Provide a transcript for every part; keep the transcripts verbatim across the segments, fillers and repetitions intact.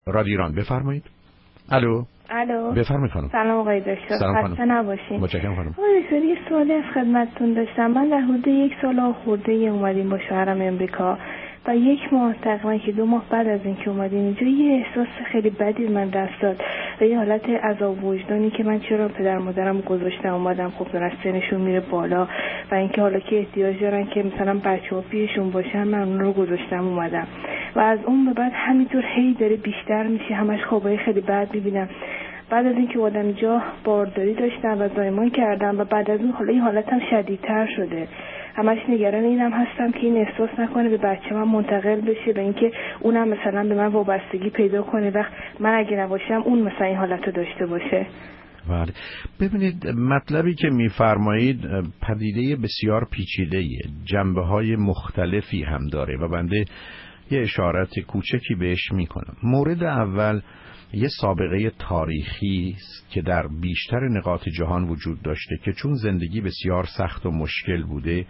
رادیو ایران، بفرمایید. الو. الو. بفرمایید خانم. سلام آقای دکتر. خسته نباشین. متشکرم خانم. آقای دکتر یه سوالی از خدمتتون داشتم. من در حدود یک سال خورده اومدیم با شوهرم امریکا و یک ماه تقریبا که دو ماه بعد از اینکه اومدیم اینجا یه احساس خیلی بدی من دست داد و یه حالت عذاب وجدانی که من چرا پدر مادرم گذاشتم اومدم، خب دارن سنشون میره بالا و اینکه حالا که احتیاج دارن که مثلا بچه‌ها پیششون باشن من اون رو گذاشتم اومدم و از اون به بعد همینطور هی داره بیشتر میشه، همش خوابای خیلی بد میبینم. بعد از اینکه اومدم اینجا بارداری داشتم و زایمان کردم و بعد از اون حالا این حالتم شدیدتر شده. همش نگران اینم هستم که این احساس نکنه به بچه من منتقل بشه و اینکه اونم مثلا به من وابستگی پیدا کنه وقت من اگه نباشم اون مثلا این حالت رو داشته باشه. بله. ببینید مطلبی که میفرمایید پدیده بسیار پیچیده‌ایه، جنبه‌های مختلفی هم داره و بنده یه اشارت کوچکی بهش میکنم. مورد اول یه سابقه تاریخی است که در بیشتر نقاط جهان وجود داشته که چون زندگی بسیار سخت و مشکل بوده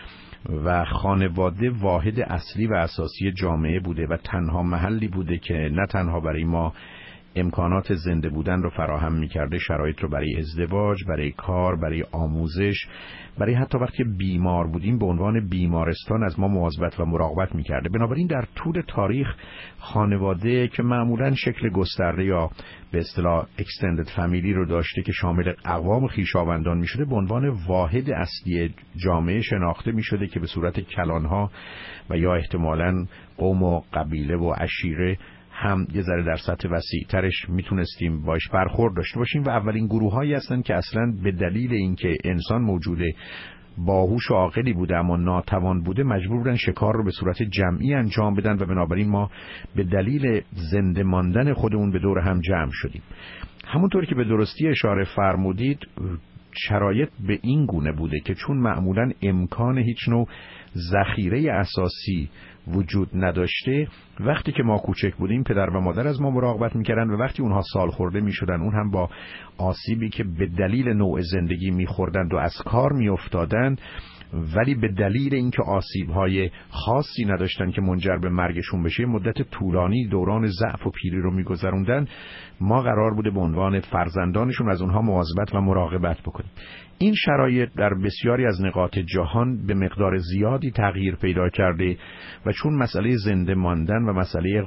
و خانواده واحد اصلی و اساسی جامعه بوده و تنها محلی بوده که نه تنها برای ما امکانات زنده بودن رو فراهم می‌کرده، شرایط رو برای ازدواج، برای کار، برای آموزش، برای حتی وقتی بیمار بودیم به عنوان بیمارستان از ما مواظبت و مراقبت می‌کرده. بنابراین در طول تاریخ خانواده که معمولاً شکل گسترده یا به اصطلاح extended family رو داشته که شامل اقوام خویشاوندان می‌شده به عنوان واحد اصلی جامعه شناخته می‌شده که به صورت کلان‌ها و یا احتمالاً قوم و قبیله و عشیره هم یه ذره در سطح وسیع ترش میتونستیم باش برخورد داشته باشیم و اولین گروه هایی هستن که اصلا به دلیل اینکه انسان موجود باهوش و عاقلی بوده اما ناتوان بوده مجبور بودن شکار رو به صورت جمعی انجام بدن و بنابراین ما به دلیل زنده ماندن خودمون به دور هم جمع شدیم. همونطور که به درستی اشاره فرمودید شرایط به این گونه بوده که چون معمولاً امکان هیچ نوع ذخیره اساسی وجود نداشته، وقتی که ما کوچک بودیم پدر و مادر از ما مراقبت میکردن و وقتی اونها سال خورده میشدن اون هم با آسیبی که به دلیل نوع زندگی میخوردند و از کار میافتادند ولی به دلیل اینکه آسیب‌های خاصی نداشتن که منجر به مرگشون بشه مدت طولانی دوران ضعف و پیری رو میگذروندن، ما قرار بوده به عنوان فرزندانشون از اونها مواظبت و مراقبت بکنیم. این شرایط در بسیاری از نقاط جهان به مقدار زیادی تغییر پیدا کرده و چون مسئله زنده ماندن و مسئله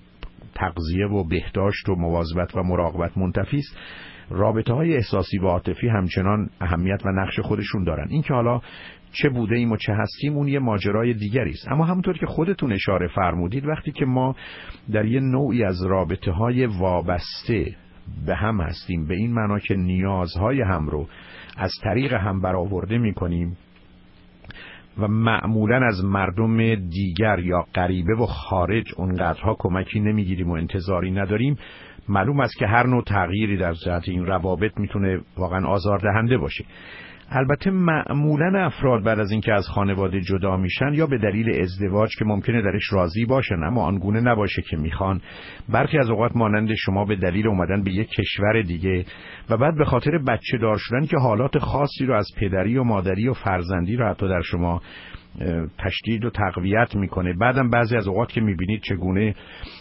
تغذیه و بهداشت و مواظبت و مراقبت منتفی است، رابطه‌های احساسی و عاطفی همچنان اهمیت و نقش خودشون دارن. این که حالا چه بوده ایم و چه هستیم اون یه ماجرای دیگری است. اما همونطور که خودتون اشاره فرمودید وقتی که ما در یه نوعی از رابطه‌های وابسته به هم هستیم به این معنا که نیازهای هم رو از طریق هم برآورده می‌کنیم و معمولاً از مردم دیگر یا غریبه و خارج اونقدرها کمکی نمیگیریم و انتظاری نداریم، معلوم است که هر نوع تغییری در جهت این روابط میتونه واقعاً آزاردهنده باشه. البته معمولاً افراد بعد از اینکه از خانواده جدا میشن یا به دلیل ازدواج که ممکنه درش راضی باشن اما آنگونه نباشه که میخوان، برخی از اوقات مانند شما به دلیل اومدن به یک کشور دیگه و بعد به خاطر بچه دار شدن که حالات خاصی رو از پدری و مادری و فرزندی رو حتی در شما تشدید و تقویت میکنه. بعدم بعضی از اوقات که میبینید چگونه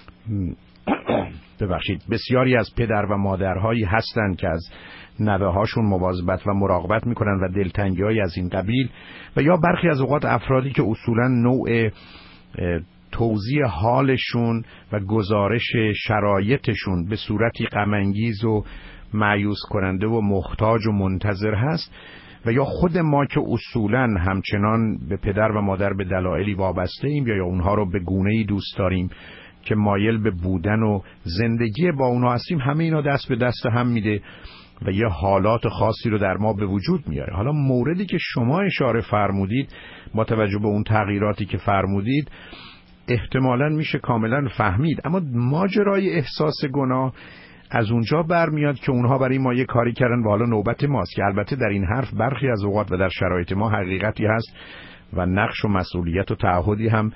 ببخشید بسیاری از پدر و مادرهایی هستند که از نوه هاشون مواظبت و مراقبت میکنن و دلتنگی‌های از این قبیل و یا برخی از اوقات افرادی که اصولا نوع توضیح حالشون و گزارش شرایطشون به صورتی غم انگیز و مایوس کننده و محتاج و منتظر هست و یا خود ما که اصولا همچنان به پدر و مادر به دلایلی وابسته ایم یا, یا اونها رو به گونه‌ای دوست داریم که مایل به بودن و زندگی با اونها هستیم، همه اینا دست به دست هم میده و یه حالات خاصی رو در ما به وجود میاره. حالا موردی که شما اشاره فرمودید با توجه به اون تغییراتی که فرمودید احتمالاً میشه کاملاً فهمید، اما ماجرای احساس گناه از اونجا برمیاد که اونها برای ما یه کاری کردن و حالا نوبت ماست که البته در این حرف برخی از اوقات و در شرایط ما حقیقتی هست و نقش و مسئولیت و تعهدی هم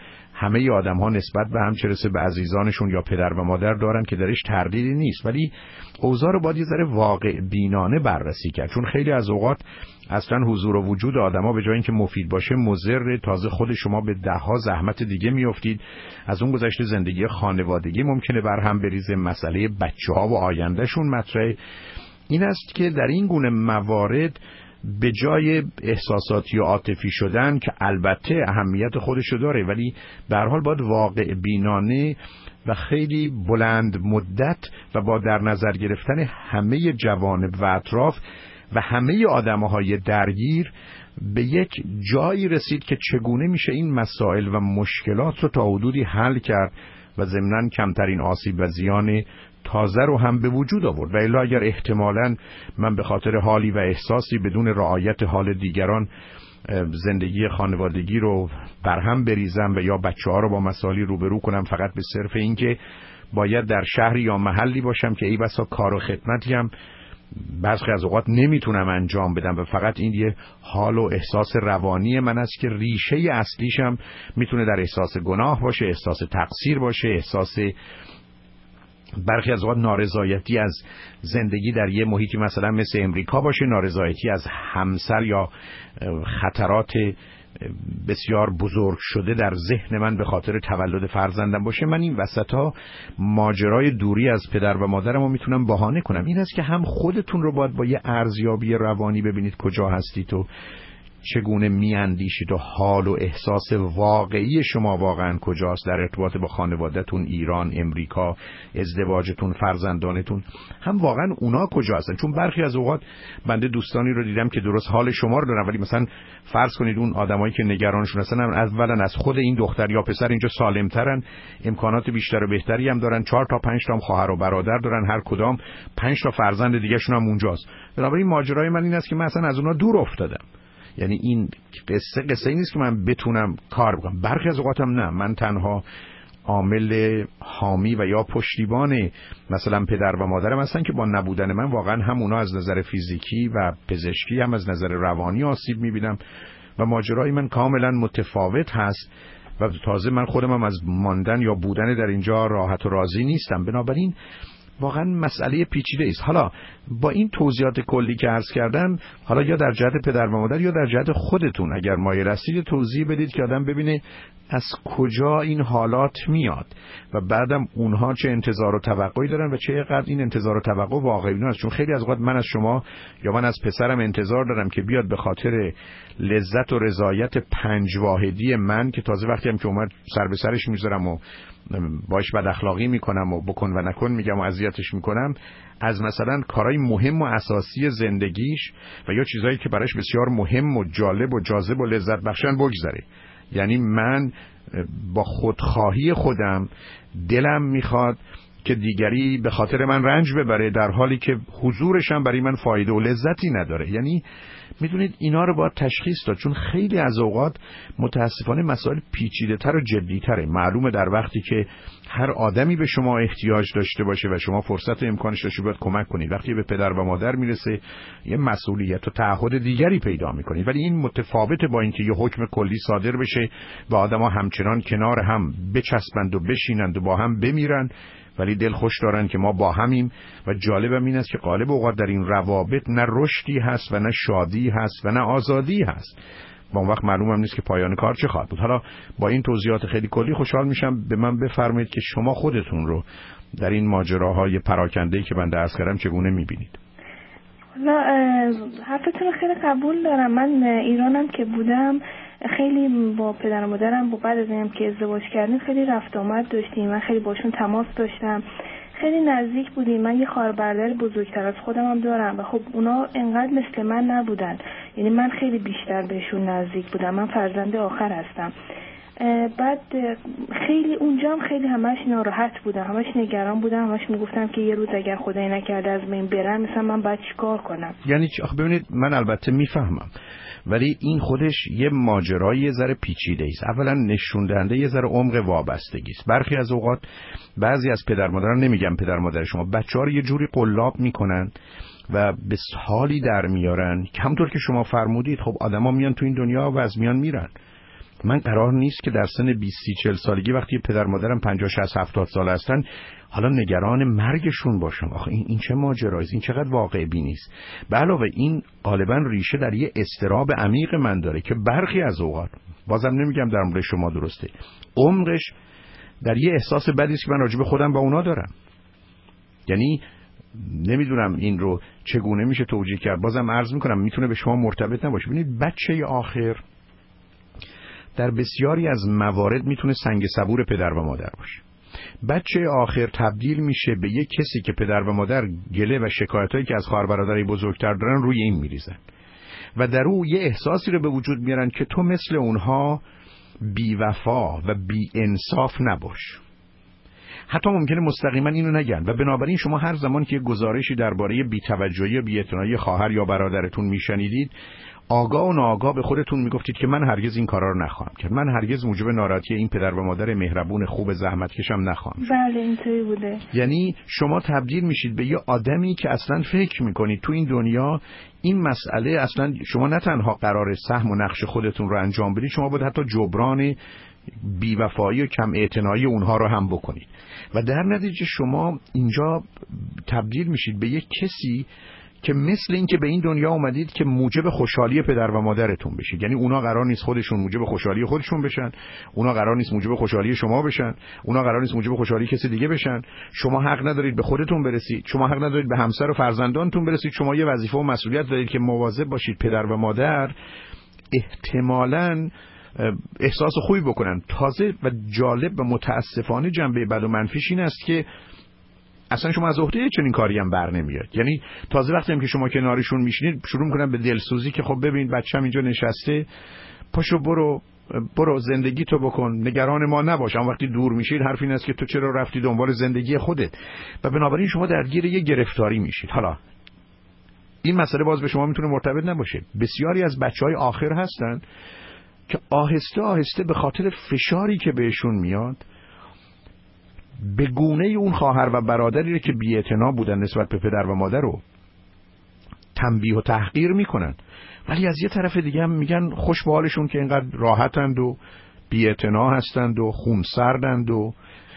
همه آدم ها نسبت به هم چه رسه به عزیزانشون یا پدر و مادر دارن که درش تردیدی نیست، ولی اوضاع رو باید یه ذره واقع بینانه بررسی کرد، چون خیلی از اوقات اصلا حضور و وجود آدما به جای اینکه مفید باشه مضر، تازه خود شما به ده ها زحمت دیگه میافتید. از اون گذشته زندگی خانوادگی ممکنه برهم بریزه، مسئله بچه‌ها و آیندهشون مطرحه. این است که در این گونه موارد به جای احساساتی و عاطفی شدن که البته اهمیت خودشو داره، ولی به هر حال باید واقع بینانه و خیلی بلند مدت و با در نظر گرفتن همه جوانب و اطراف و همه آدم‌های درگیر به یک جایی رسید که چگونه میشه این مسائل و مشکلات رو تا حدودی حل کرد و ضمناً کمترین آسیب و زیان تازه رو هم به وجود آورد. و الا اگر احتمالاً من به خاطر حالی و احساسی بدون رعایت حال دیگران زندگی خانوادگی رو برهم بریزم و یا بچه‌ها رو با مسائلی روبرو کنم فقط به صرف اینکه باید در شهری یا محلی باشم که ای بسا کار و خدمتی هم بعضی از اوقات نمیتونم انجام بدم و فقط این یه حال و احساس روانی من است که ریشه اصلیش هم میتونه در احساس گناه باشه، احساس تقصیر باشه، احساس برخی از اوقات نارضایتی از زندگی در یه محیطی مثلا مثل امریکا باشه، نارضایتی از همسر یا خطرات بسیار بزرگ شده در ذهن من به خاطر تولد فرزندم باشه. من این وسطا ماجرای دوری از پدر و مادرم رو میتونم بهانه کنم. این است که هم خودتون رو باید با یه ارزیابی روانی ببینید کجا هستید و چگونه میاندیشید و حال و احساس واقعی شما واقعا کجاست در ارتباط با خانواده‌تون، ایران، امریکا، ازدواجتون، فرزندانتون، هم واقعا اونا کجا هستن. چون برخی از اوقات بنده دوستانی رو دیدم که درست حال شما رو دارن، ولی مثلا فرض کنید اون آدمایی که نگرانشون هستن اولا از خود این دختر یا پسر اینجا سالمترن، امکانات بیشتر و بهتری هم دارن، چهار تا پنج تا خواهر و برادر دارن، هر کدام پنج تا فرزند دیگه شون هم اونجاست. بنابراین ماجرای من این است که من اصلا از اونها دور افتادم. یعنی این قصه قصه این نیست که من بتونم کار بکنم. برخی از اوقاتم نه، من تنها عامل حامی و یا پشتیبان مثلا پدر و مادرم هستن که با نبودن من واقعا هم اونا از نظر فیزیکی و پزشکی هم از نظر روانی آسیب میبینم و ماجرای من کاملا متفاوت هست و تازه من خودم هم از ماندن یا بودن در اینجا راحت و راضی نیستم. بنابراین واقعا مسئله پیچیده است. حالا با این توضیحات کلی که عرض کردم، حالا یا در جهت پدر و مادر یا در جهت خودتون اگر مایل هستید توضیح بدید که آدم ببینه از کجا این حالات میاد و بعدم اونها چه انتظار و توقعی دارن و چقدر این انتظار و توقع واقعی نیست. چون خیلی از اوقات من از شما یا من از پسرم انتظار دارم که بیاد به خاطر لذت و رضایت پنج واحدی من که تازه وقتی هم که اومد سر به سرش میذارم و باش بد اخلاقی میکنم و بکن و نکن میگم و اذیتش میکنم، از مثلا کارهای مهم و اساسی زندگیش و یا چیزایی که براش بسیار مهم و جالب و جاذب و لذت بخشن بگذره. یعنی من با خودخواهی خودم دلم میخواد که دیگری به خاطر من رنج ببره در حالی که حضورش هم برای من فایده و لذتی نداره. یعنی میدونید اینا رو باید تشخیص داد، چون خیلی از اوقات متاسفانه مسائل پیچیده تر و جدی تره. معلومه در وقتی که هر آدمی به شما احتیاج داشته باشه و شما فرصت و امکانش داشته باید کمک کنید، وقتی به پدر و مادر میرسه یه مسئولیت و تعهد دیگری پیدا میکنید. ولی این متفاوته با اینکه یه حکم کلی صادر بشه و آدما همچنان کنار هم بچسبند و بشینند و با هم بمیرن ولی دل خوش دارن که ما با همیم. و جالبم این است که غالب اوقات در این روابط نه رشدی هست و نه شادی هست و نه آزادی هست. با اون وقت معلومم نیست که پایان کار چه خواهد بود. حالا با این توضیحات خیلی کلی خوشحال میشم به من بفرمایید که شما خودتون رو در این ماجراهای پراکنده‌ای که بنده عرض کردم چگونه میبینید؟ حالا حرفتون خیلی قبول دارم. من ایرانم که بودم خیلی با پدر و مادرم با بعد از اینم که ازدواج کردیم خیلی رفت آمد داشتیم. من خیلی باشون تماس داشتم، خیلی نزدیک بودیم. من یه خواهر برادر بزرگتر از خودم هم دارم و خب اونا انقدر مثل من نبودن. یعنی من خیلی بیشتر بهشون نزدیک بودم. من فرزند آخر هستم. بعد خیلی اونجا هم خیلی همش ناراحت بودم، همش نگران بودم، همش میگفتم که یه روز اگر خدای نکرده از بین برن مثلا من باید چیکار کنم. یعنی آخه ببینید من البته میفهمم ولی این خودش یه ماجرای یه ذره پیچیده است. اولا نشون دهنده یه ذره عمق وابستگی است. برخی از اوقات بعضی از پدر مادران، نمیگم پدر مادر شما، بچه‌ها رو یه جوری قلاب میکنن و به حالی در میارن که همونطور که شما فرمودید خب آدما میان تو این دنیا و از میان میرن. من قرار نیست که در سن بیست چهل سالگی وقتی پدر مادرم پنجاه شصت هفتاد ساله هستن حالا نگران مرگشون باشم. آخه این, این چه ماجراییه؟ این چقدر واقع بینی است. به علاوه این غالبا ریشه در یه اضطراب عمیق من داره که برخی از اوقات، بازم نمیگم در مورد شما درسته، عمقش در یه احساس بدی است که من راجع به خودم با اونا دارم. یعنی نمیدونم این رو چگونه میشه توجیه کرد. بازم عرض میکنم میتونه به شما مرتبط نباشه. ببینید بچه آخر در بسیاری از موارد میتونه سنگ صبور پدر و مادر باشه. بچه آخر تبدیل میشه به یک کسی که پدر و مادر گله و شکایتایی که از خواهر برادرای بزرگتر دارن روی این میریزن و در او یه احساسی رو به وجود میارن که تو مثل اونها بی وفا و بی انصاف نباش. حتی ممکنه مستقیما اینو نگن و بنابراین شما هر زمان که گزارشی درباره بی‌توجهی یا بی‌اعتنایی خواهر یا برادرتون میشنیدید، آگاه و ناآگاه به خودتون میگفتید که من هرگز این کارا رو نخواهم کرد، من هرگز موجب ناراحتی این پدر و مادر مهربون خوب زحمتکشم نخواهم. بله اینطوری بوده. یعنی شما تبدیل میشید به یه آدمی که اصلا فکر میکنید تو این دنیا این مسئله اصلا شما نه تنها قرار سهم و نقش خودتون رو انجام بدید، شما باید حتی جبران بی‌وفایی و کم اعتنایی اونها رو هم بکنید و در نتیجه شما اینجا تبدیل میشید به یک کسی که مثل این که به این دنیا اومدید که موجب خوشحالی پدر و مادرتون بشید. یعنی اونا قرار نیست خودشون موجب خوشحالی خودشون بشن، اونا قرار نیست موجب خوشحالی شما بشن، اونا قرار نیست موجب خوشحالی کسی دیگه بشن. شما حق ندارید به خودتون برسید، شما حق ندارید به همسر و فرزندانتون برسید. شما یه وظیفه و مسئولیت دارید که مواظب باشید پدر و مادر احتمالاً احساس خوبی بکنن. تازه و جالب و متاسفانه جنبه بد و منفیش این است که اصلا شما از عهده چنین کاری هم بر نمیاد. یعنی تازه وقتی هم که شما کنارشون میشینید شروع میکنن به دلسوزی که خب ببین بچه‌م اینجا نشسته، پاشو برو برو زندگی تو بکن، نگران ما نباش. اما وقتی دور میشید حرف این است که تو چرا رفتی دنبال زندگی خودت و بنابراین شما درگیر یه گرفتاری میشید. حالا این مسئله باز به شما میتونه مرتبط نباشه. بسیاری از بچهای آخر هستن که آهسته آهسته به خاطر فشاری که بهشون میاد به گونه اون خواهر و برادری که بی‌اعتنا بودن نسبت به پدر و مادر رو تنبیه و تحقیر میکنن، ولی از یه طرف دیگه هم میگن خوش به حالشون که اینقدر راحتند و بی‌اعتنا هستند و خونسردند و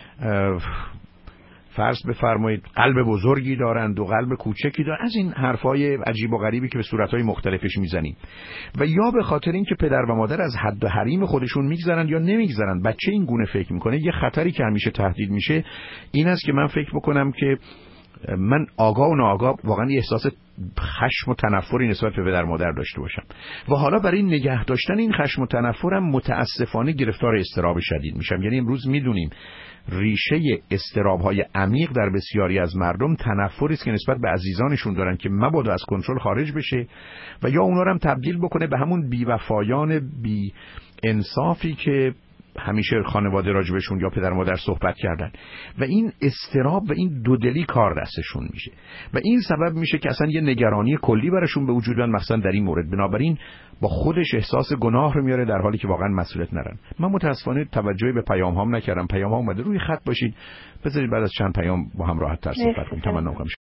فرض بفرمایید قلب بزرگی دارند و قلب کوچکی دارند. از این حرفای عجیب و غریبی که به صورتهای مختلفش میزنیم و یا به خاطر اینکه پدر و مادر از حد و حریم خودشون میگذرن یا نمیگذرن. بچه این گونه فکر میکنه. یه خطری که همیشه تهدید میشه این است که من فکر بکنم که من آگاه و ناآگاه واقعا یه احساس خشم و تنفری نسبت به پدر مادر داشته باشم و حالا برای نگه داشتن این خشم و تنفرم متاسفانه گرفتار اضطراب شدید میشم. یعنی امروز میدونیم ریشه اضطراب‌های عمیق در بسیاری از مردم تنفری است که نسبت به عزیزانشون دارن که مبادا از کنترل خارج بشه و یا اونا رو هم تبدیل بکنه به همون بی‌وفایان بی انصافی که همیشه خانواده راجبشون یا پدر مادر صحبت کردن و این اضطراب و این دودلی کار دستشون میشه و این سبب میشه که اصلا یه نگرانی کلی براشون به وجود بیاد، مثلا در این مورد. بنابراین با خودش احساس گناه رو میاره در حالی که واقعا مسئولیت ندارن. من متاسفانه توجهی به پیام هام نکردم. پیام ها اومده روی خط باشید، بذارید بعد از چند پیام با هم راحت تر صحبت کنیم. تمنا می‌کنم